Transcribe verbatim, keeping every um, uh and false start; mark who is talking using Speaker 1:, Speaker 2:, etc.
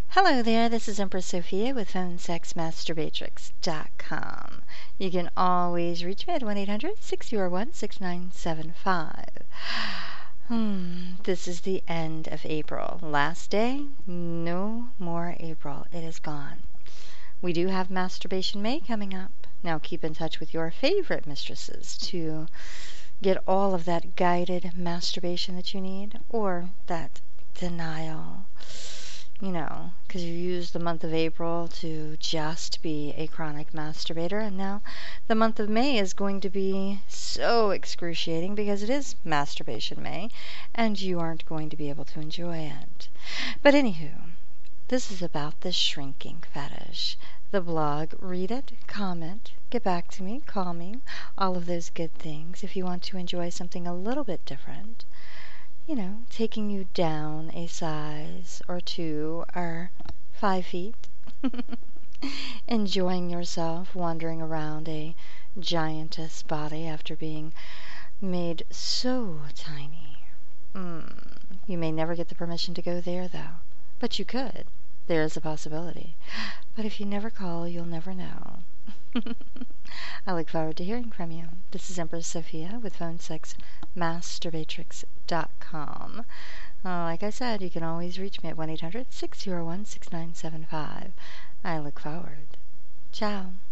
Speaker 1: Hello there, this is Empress Sophia with phone sex masturbatrix dot com. You can always reach me at one eight hundred, six zero one, six nine seven five. Hmm, this is the end of April. Last day, no more April. It is gone. We do have Masturbation May coming up. Now keep in touch with your favorite mistresses to get all of that guided masturbation that you need, or that denial. You know, because you used the month of April to just be a chronic masturbator, and now the month of May is going to be so excruciating because it is Masturbation May, and you aren't going to be able to enjoy it. But anywho, this is about the shrinking fetish. The blog, read it, comment, get back to me, call me, all of those good things if you want to enjoy something a little bit different. You know, taking you down a size or two or five feet. Enjoying yourself wandering around a giantess body after being made so tiny. Mm, you may never get the permission to go there, though. But you could. There is a possibility. But if you never call, you'll never know. I look forward to hearing from you. This is Empress Sophia with phone sex masturbatrix dot com. Uh, like I said, you can always reach me at one eight hundred, six zero one, six nine seven five. I look forward. Ciao.